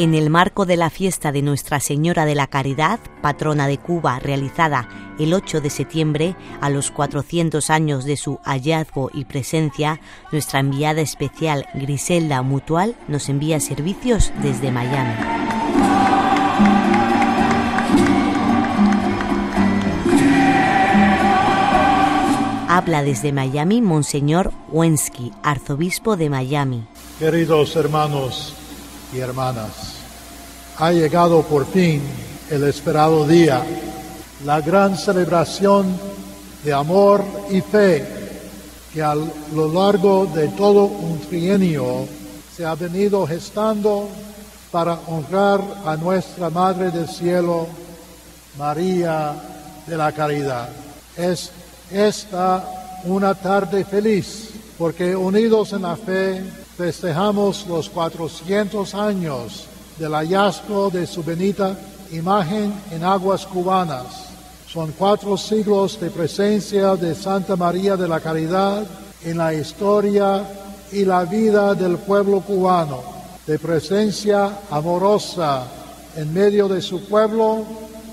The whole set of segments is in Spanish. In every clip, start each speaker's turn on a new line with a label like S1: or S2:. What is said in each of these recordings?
S1: En el marco de la fiesta de Nuestra Señora de la Caridad, patrona de Cuba, realizada el 8 de septiembre, a los 400 años de su hallazgo y presencia, nuestra enviada especial Griselda Mutual nos envía servicios desde Miami. Habla desde Miami Monseñor Wensky, arzobispo de Miami.
S2: Queridos hermanos y hermanas, ha llegado por fin el esperado día, la gran celebración de amor y fe que a lo largo de todo un trienio se ha venido gestando para honrar a nuestra Madre del Cielo, María de la Caridad. Es esta una tarde feliz, porque unidos en la fe festejamos los 400 años del hallazgo de su bendita imagen en aguas cubanas. Son 4 siglos de presencia de Santa María de la Caridad en la historia y la vida del pueblo cubano, de presencia amorosa en medio de su pueblo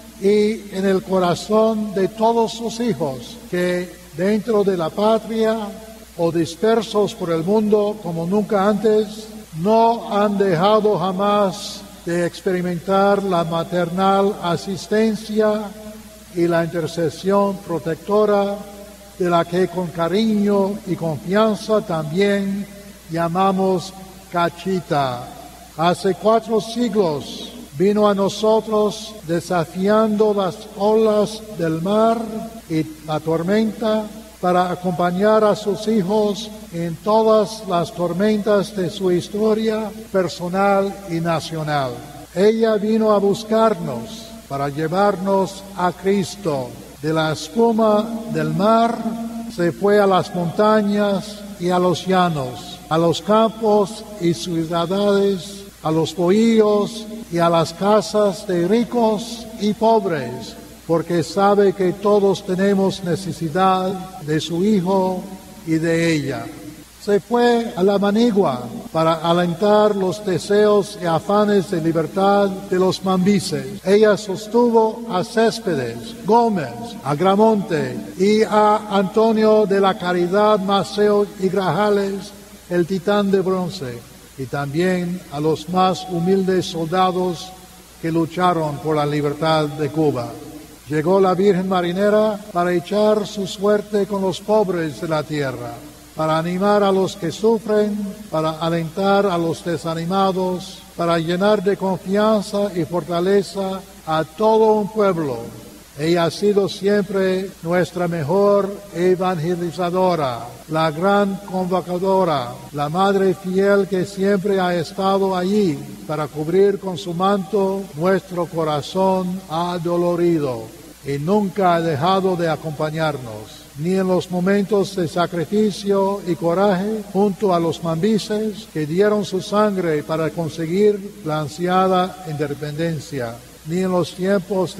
S2: y en el corazón de todos sus hijos que dentro de la patria o dispersos por el mundo como nunca antes, no han dejado jamás de experimentar la maternal asistencia y la intercesión protectora de la que con cariño y confianza también llamamos Cachita. Hace 4 siglos vino a nosotros desafiando las olas del mar y la tormenta para acompañar a sus hijos en todas las tormentas de su historia personal y nacional. Ella vino a buscarnos para llevarnos a Cristo. De la espuma del mar se fue a las montañas y a los llanos, a los campos y ciudades, a los bohíos y a las casas de ricos y pobres, porque sabe que todos tenemos necesidad de su Hijo y de ella. Se fue a la Manigua para alentar los deseos y afanes de libertad de los mambises. Ella sostuvo a Céspedes, Gómez, a Gramonte y a Antonio de la Caridad, Maceo y Grajales, el titán de bronce, y también a los más humildes soldados que lucharon por la libertad de Cuba. Llegó la Virgen Marinera para echar su suerte con los pobres de la tierra, para animar a los que sufren, para alentar a los desanimados, para llenar de confianza y fortaleza a todo un pueblo. Ella ha sido siempre nuestra mejor evangelizadora, la gran convocadora, la madre fiel que siempre ha estado allí para cubrir con su manto nuestro corazón adolorido y nunca ha dejado de acompañarnos, ni en los momentos de sacrificio y coraje junto a los mambises que dieron su sangre para conseguir la ansiada independencia, ni en los tiempos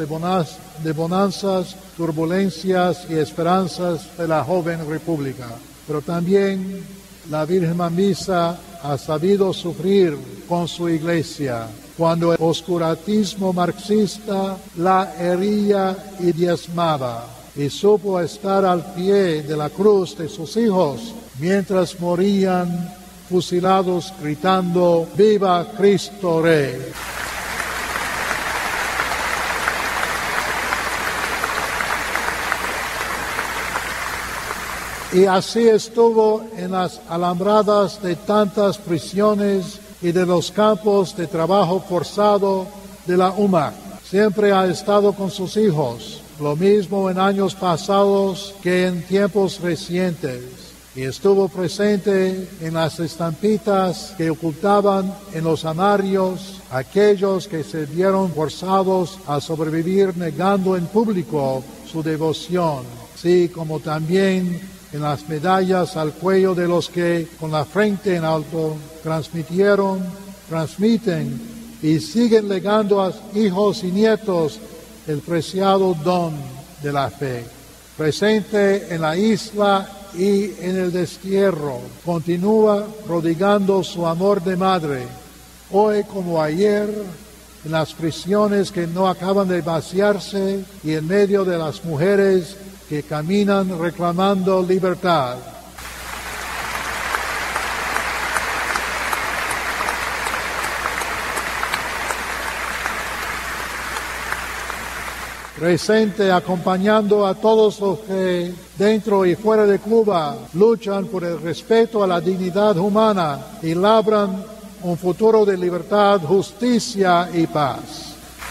S2: de bonanzas, turbulencias y esperanzas de la joven república. Pero también la Virgen Mambisa ha sabido sufrir con su iglesia cuando el oscurantismo marxista la hería y diezmaba, y supo estar al pie de la cruz de sus hijos mientras morían fusilados gritando ¡Viva Cristo Rey! Y así estuvo en las alambradas de tantas prisiones y de los campos de trabajo forzado de la UMAC. Siempre ha estado con sus hijos, lo mismo en años pasados que en tiempos recientes. Y estuvo presente en las estampitas que ocultaban en los anarios aquellos que se vieron forzados a sobrevivir negando en público su devoción, así como también en las medallas al cuello de los que con la frente en alto transmiten y siguen legando a hijos y nietos el preciado don de la fe. Presente en la isla y en el destierro, continúa prodigando su amor de madre Hoy como ayer, en las prisiones que no acaban de vaciarse y en medio de las mujeres que caminan reclamando libertad. Presente acompañando a todos los que dentro y fuera de Cuba luchan por el respeto a la dignidad humana y labran un futuro de libertad, justicia y paz.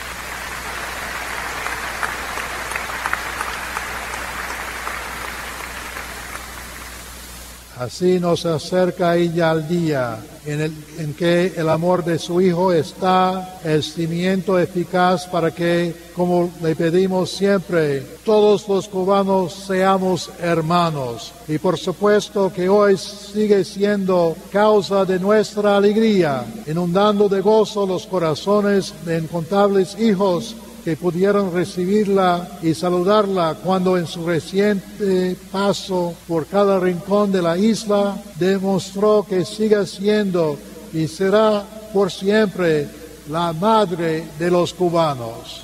S2: Así nos acerca ella al día en que el amor de su Hijo está el cimiento eficaz para que, como le pedimos siempre, todos los cubanos seamos hermanos. Y por supuesto que hoy sigue siendo causa de nuestra alegría, inundando de gozo los corazones de incontables hijos que pudieron recibirla y saludarla cuando en su reciente paso por cada rincón de la isla demostró que sigue siendo y será por siempre la madre de los cubanos.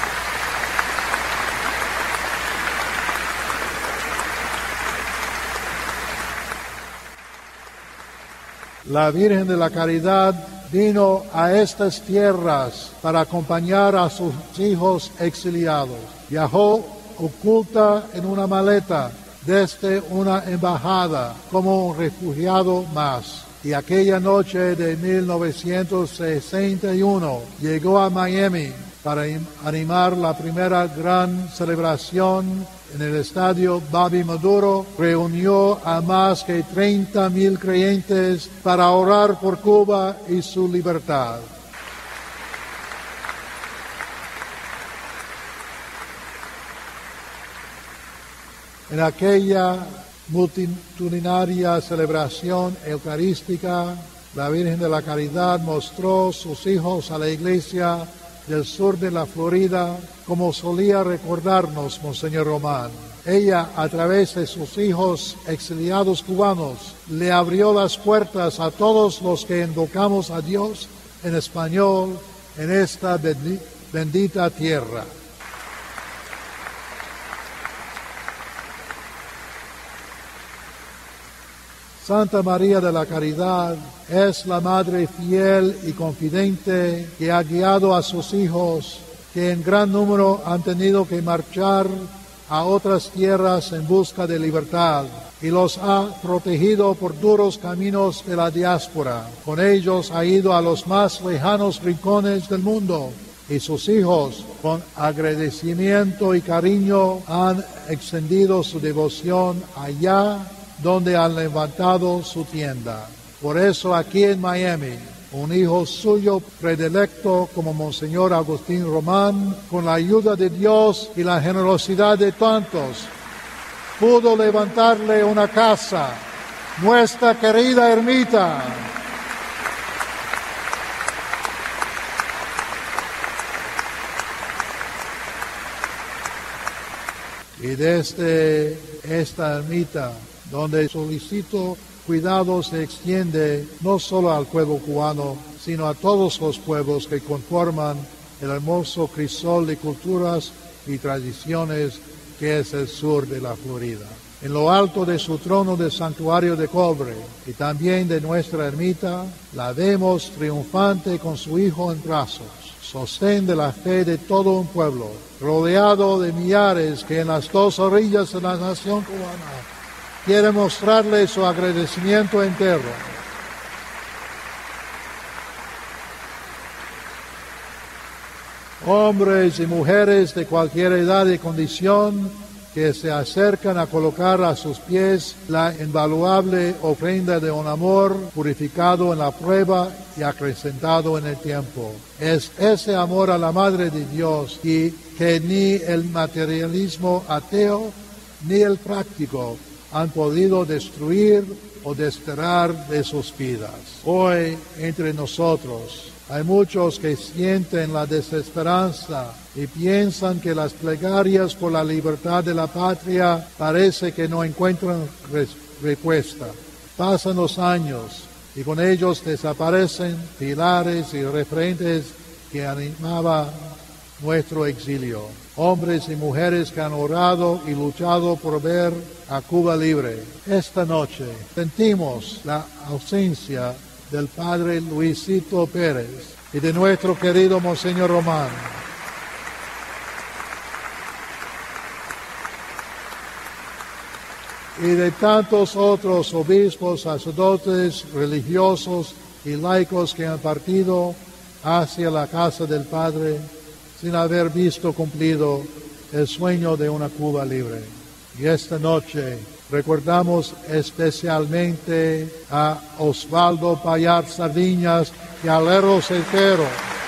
S2: La Virgen de la Caridad vino a estas tierras para acompañar a sus hijos exiliados. Viajó oculta en una maleta desde una embajada como un refugiado más. Y aquella noche de 1961 llegó a Miami para animar la primera gran celebración en el estadio Bobby Maduro. Reunió a más que 30,000 creyentes para orar por Cuba y su libertad. En aquella multitudinaria celebración eucarística, la Virgen de la Caridad mostró sus hijos a la iglesia del sur de la Florida, como solía recordarnos Monseñor Román. Ella, a través de sus hijos exiliados cubanos, le abrió las puertas a todos los que invocamos a Dios en español en esta bendita tierra. Santa María de la Caridad es la madre fiel y confidente que ha guiado a sus hijos, que en gran número han tenido que marchar a otras tierras en busca de libertad, y los ha protegido por duros caminos de la diáspora. Con ellos ha ido a los más lejanos rincones del mundo, y sus hijos, con agradecimiento y cariño, han extendido su devoción allá donde han levantado su tienda. Por eso aquí en Miami, un hijo suyo predilecto como Monseñor Agustín Román, con la ayuda de Dios y la generosidad de tantos, pudo levantarle una casa, nuestra querida ermita. Y desde esta ermita, donde solicito cuidado, se extiende no solo al pueblo cubano, sino a todos los pueblos que conforman el hermoso crisol de culturas y tradiciones que es el sur de la Florida. En lo alto de su trono de santuario de cobre y también de nuestra ermita, la vemos triunfante con su hijo en brazos, sostén de la fe de todo un pueblo, rodeado de millares que en las dos orillas de la nación cubana quiere mostrarle su agradecimiento entero. Hombres y mujeres de cualquier edad y condición que se acercan a colocar a sus pies la invaluable ofrenda de un amor purificado en la prueba y acrecentado en el tiempo. Es ese amor a la Madre de Dios y que ni el materialismo ateo ni el práctico han podido destruir o desterrar de sus vidas. Hoy, entre nosotros, hay muchos que sienten la desesperanza y piensan que las plegarias por la libertad de la patria parece que no encuentran respuesta. Pasan los años y con ellos desaparecen pilares y referentes que animaban nuestro exilio. Hombres y mujeres que han orado y luchado por ver a Cuba libre. Esta noche sentimos la ausencia del padre Luisito Pérez y de nuestro querido Monseñor Román. Y de tantos otros obispos, sacerdotes, religiosos y laicos que han partido hacia la casa del Padre sin haber visto cumplido el sueño de una Cuba libre. Y esta noche recordamos especialmente a Osvaldo Payar Sardiñas y a Lero Cerquero.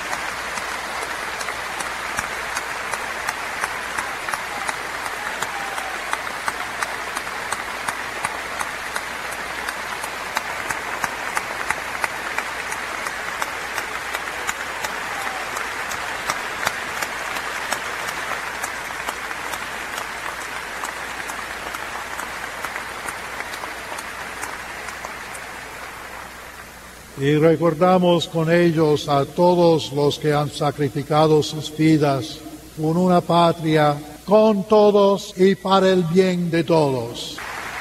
S2: Y recordamos con ellos a todos los que han sacrificado sus vidas por una patria, con todos y para el bien de todos.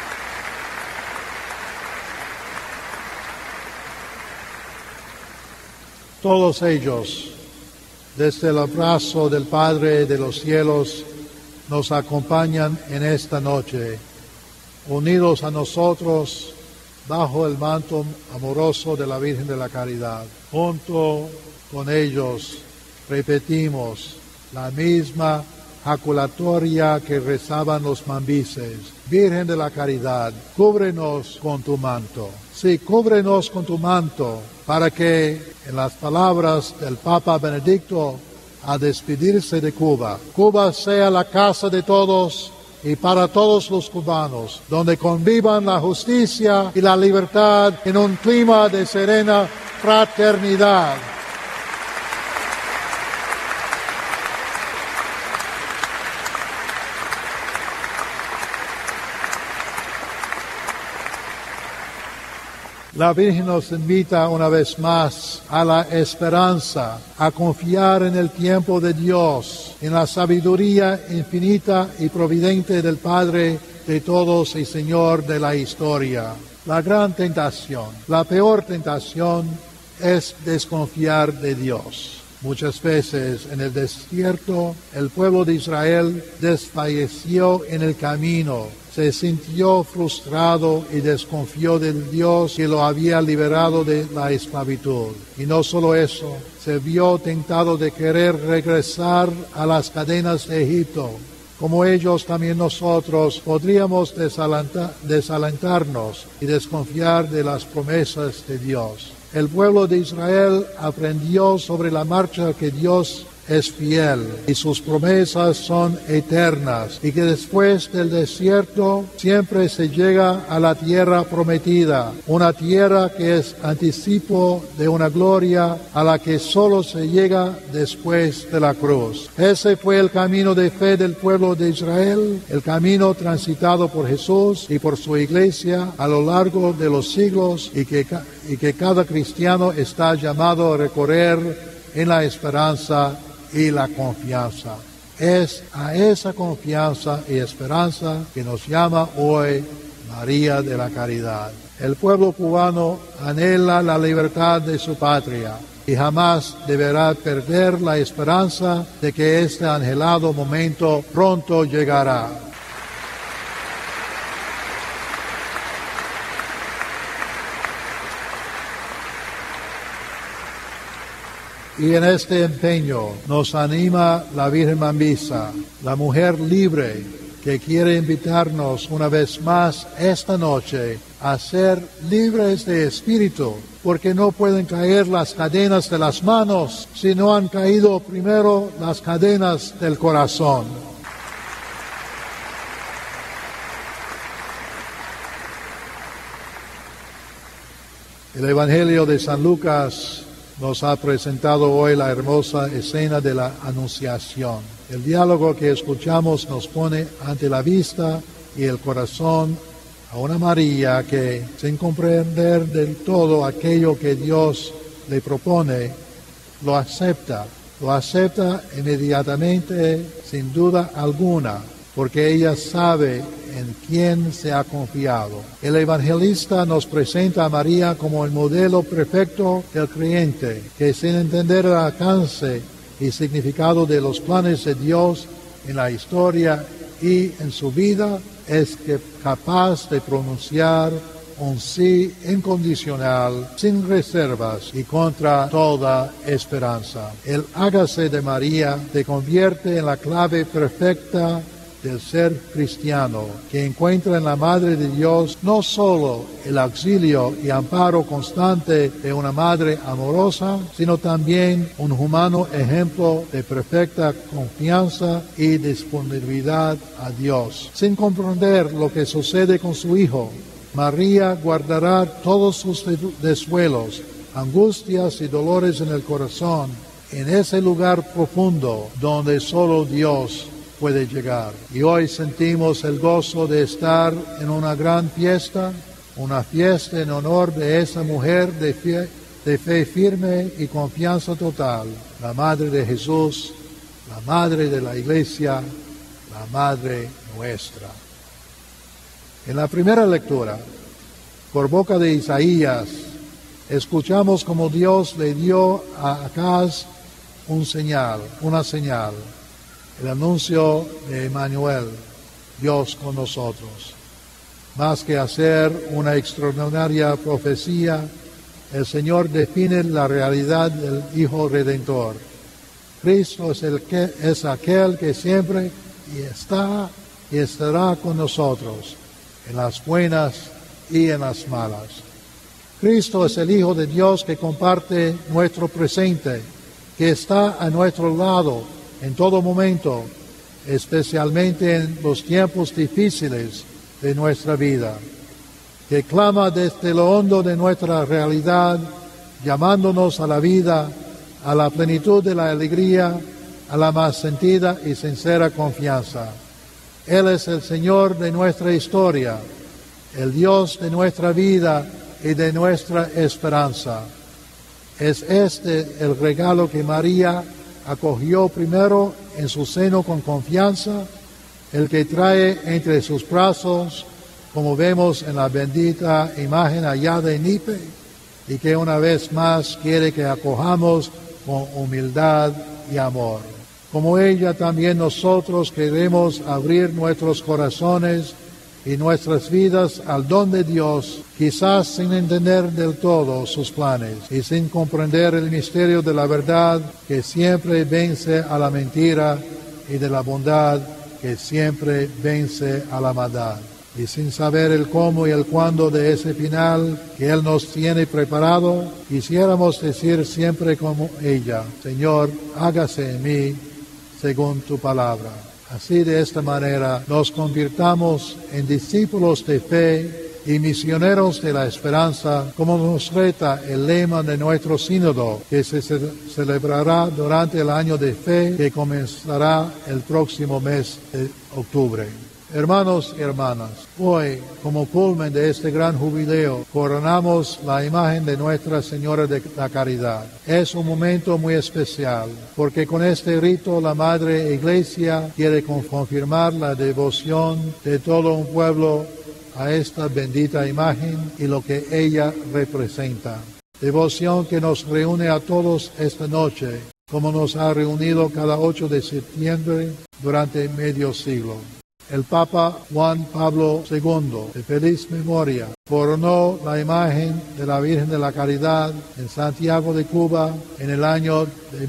S2: Todos ellos, desde el abrazo del Padre de los cielos, nos acompañan en esta noche, unidos a nosotros bajo el manto amoroso de la Virgen de la Caridad. Junto con ellos repetimos la misma jaculatoria que rezaban los mambises. Virgen de la Caridad, cúbrenos con tu manto. Sí, cúbrenos con tu manto, para que, en las palabras del Papa Benedicto, a despedirse de Cuba, Cuba sea la casa de todos y para todos los cubanos, donde convivan la justicia y la libertad en un clima de serena fraternidad. La Virgen nos invita una vez más a la esperanza, a confiar en el tiempo de Dios, en la sabiduría infinita y providente del Padre de todos y Señor de la historia. La gran tentación, la peor tentación es desconfiar de Dios. Muchas veces en el desierto el pueblo de Israel desfalleció en el camino, se sintió frustrado y desconfió del Dios que lo había liberado de la esclavitud. Y no solo eso, se vio tentado de querer regresar a las cadenas de Egipto. Como ellos, también nosotros podríamos desalentarnos y desconfiar de las promesas de Dios. El pueblo de Israel aprendió sobre la marcha que Dios es fiel y sus promesas son eternas y que después del desierto siempre se llega a la tierra prometida, una tierra que es anticipo de una gloria a la que solo se llega después de la cruz. Ese fue el camino de fe del pueblo de Israel, el camino transitado por Jesús y por su iglesia a lo largo de los siglos y que cada cristiano está llamado a recorrer en la esperanza y la confianza. Es a esa confianza y esperanza que nos llama hoy María de la Caridad. El pueblo cubano anhela la libertad de su patria y jamás deberá perder la esperanza de que este anhelado momento pronto llegará. Y en este empeño nos anima la Virgen Mambisa, la mujer libre que quiere invitarnos una vez más esta noche a ser libres de espíritu, porque no pueden caer las cadenas de las manos si no han caído primero las cadenas del corazón. El Evangelio de San Lucas nos ha presentado hoy la hermosa escena de la Anunciación. El diálogo que escuchamos nos pone ante la vista y el corazón a una María que, sin comprender del todo aquello que Dios le propone, lo acepta inmediatamente, sin duda alguna, porque ella sabe en quién se ha confiado. El evangelista nos presenta a María como el modelo perfecto del creyente, que sin entender el alcance y significado de los planes de Dios en la historia y en su vida, es capaz de pronunciar un sí incondicional, sin reservas y contra toda esperanza. El hágase de María se convierte en la clave perfecta del ser cristiano, que encuentra en la Madre de Dios no solo el auxilio y amparo constante de una madre amorosa, sino también un humano ejemplo de perfecta confianza y disponibilidad a Dios. Sin comprender lo que sucede con su Hijo, María guardará todos sus desvelos, angustias y dolores en el corazón, en ese lugar profundo donde solo Dios puede llegar. Y hoy sentimos el gozo de estar en una gran fiesta, una fiesta en honor de esa mujer de fe firme y confianza total, la Madre de Jesús, la Madre de la Iglesia, la Madre nuestra. En la primera lectura, por boca de Isaías, escuchamos como Dios le dio a Acaz una señal, el anuncio de Emmanuel, Dios con nosotros. Más que hacer una extraordinaria profecía, el Señor define la realidad del Hijo Redentor. Cristo es aquel que siempre está y estará con nosotros, en las buenas y en las malas. Cristo es el Hijo de Dios que comparte nuestro presente, que está a nuestro lado en todo momento, especialmente en los tiempos difíciles de nuestra vida, que clama desde lo hondo de nuestra realidad, llamándonos a la vida, a la plenitud de la alegría, a la más sentida y sincera confianza. Él es el Señor de nuestra historia, el Dios de nuestra vida y de nuestra esperanza. Es este el regalo que María acogió primero en su seno con confianza, el que trae entre sus brazos, como vemos en la bendita imagen allá de Nipe, y que una vez más quiere que acojamos con humildad y amor. Como ella, también nosotros queremos abrir nuestros corazones y nuestras vidas al don de Dios, quizás sin entender del todo sus planes y sin comprender el misterio de la verdad que siempre vence a la mentira y de la bondad que siempre vence a la maldad. Y sin saber el cómo y el cuándo de ese final que Él nos tiene preparado, quisiéramos decir siempre como ella: Señor, hágase en mí según tu palabra. Así, de esta manera, nos convirtamos en discípulos de fe y misioneros de la esperanza, como nos reta el lema de nuestro sínodo, que se celebrará durante el año de fe, que comenzará el próximo mes de octubre. Hermanos y hermanas, hoy, como culmen de este gran jubileo, coronamos la imagen de Nuestra Señora de la Caridad. Es un momento muy especial, porque con este rito la Madre Iglesia quiere confirmar la devoción de todo un pueblo a esta bendita imagen y lo que ella representa. Devoción que nos reúne a todos esta noche, como nos ha reunido cada 8 de septiembre durante medio siglo. El Papa Juan Pablo II, de feliz memoria, coronó la imagen de la Virgen de la Caridad en Santiago de Cuba en el año de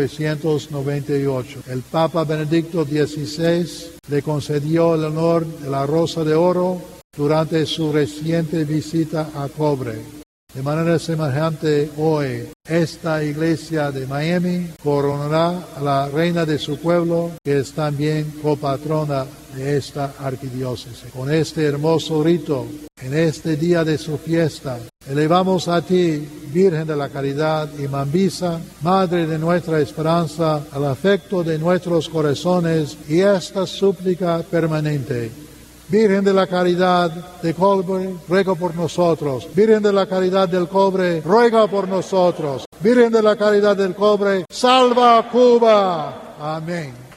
S2: 1998. El Papa Benedicto XVI le concedió el honor de la Rosa de Oro durante su reciente visita a Cobre. De manera semejante, hoy, esta iglesia de Miami coronará a la reina de su pueblo, que es también copatrona de esta arquidiócesis. Con este hermoso rito, en este día de su fiesta, elevamos a ti, Virgen de la Caridad y Mambisa, Madre de nuestra esperanza, al afecto de nuestros corazones y esta súplica permanente. Virgen de la Caridad del Cobre, ruega por nosotros. Virgen de la Caridad del Cobre, ruega por nosotros. Virgen de la Caridad del Cobre, salva a Cuba. Amén.